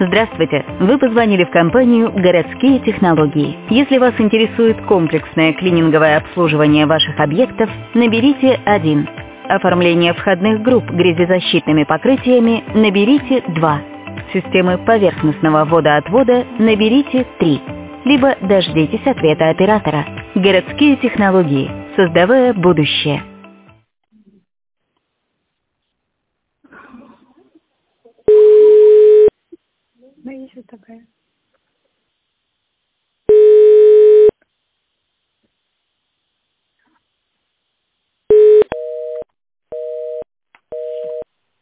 Здравствуйте! Вы позвонили в компанию «Городские технологии». Если вас интересует комплексное клининговое обслуживание ваших объектов, наберите 1. Оформление входных групп грязезащитными покрытиями наберите 2. Системы поверхностного водоотвода наберите 3. Либо дождитесь ответа оператора. «Городские технологии», создавая будущее. Да, есть вот такая.